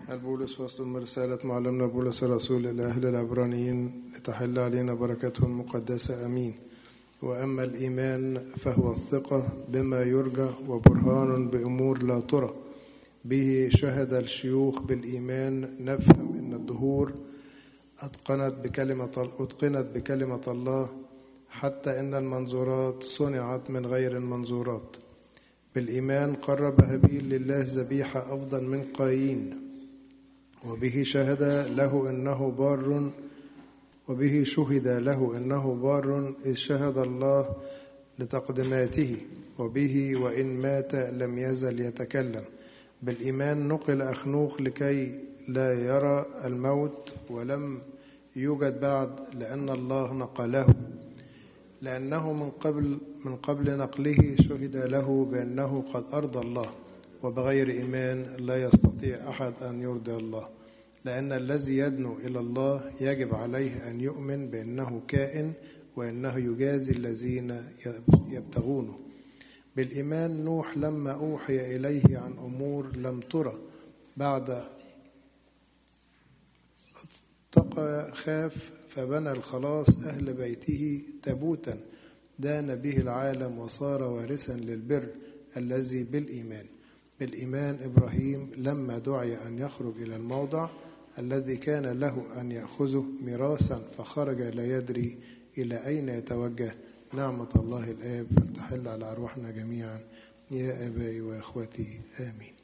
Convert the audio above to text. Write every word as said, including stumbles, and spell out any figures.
البولس فصل من رسالة معلمنا بولس الرسول إلى أهل العبرانيين لتحل علينا بركته المقدسة أمين. وأما الإيمان فهو الثقة بما يرجى وبرهان بأمور لا ترى، به شهد الشيوخ بالإيمان، نفهم إن الدهور أتقنت بكلمة أتقنت بكلمة الله، حتى إن المنظورات صنعت من غير المنظورات. بالإيمان قرب هابيل لله ذبيحة أفضل من قايين، وبه شهد له إنه بار وبه شهد له إنه بار إذ شهد الله لتقدماته، وبه وإن مات لم يزل يتكلم. بالإيمان نقل أخنوخ لكي لا يرى الموت ولم يوجد بعد، لأن الله نقله، لأنه من قبل من قبل نقله شهد له بأنه قد أرضى الله، وبغير إيمان لا يستطيع أحد أن يرضي الله، لأن الذي يدنو إلى الله يجب عليه أن يؤمن بأنه كائن وأنه يجازي الذين يبتغونه. بالإيمان نوح لما أوحي إليه عن أمور لم ترى بعد اتقى خاف، فبنى الخلاص أهل بيته تابوتا دان به العالم وصار وارثا للبر الذي بالإيمان. بالإيمان إبراهيم لما دعي أن يخرج إلى الموضع الذي كان له أن يأخذه ميراثا فخرج لا يدري إلى أين يتوجه. نعمة الله الآب فلتحل على أرواحنا جميعا يا آبائي وإخوتي آمين.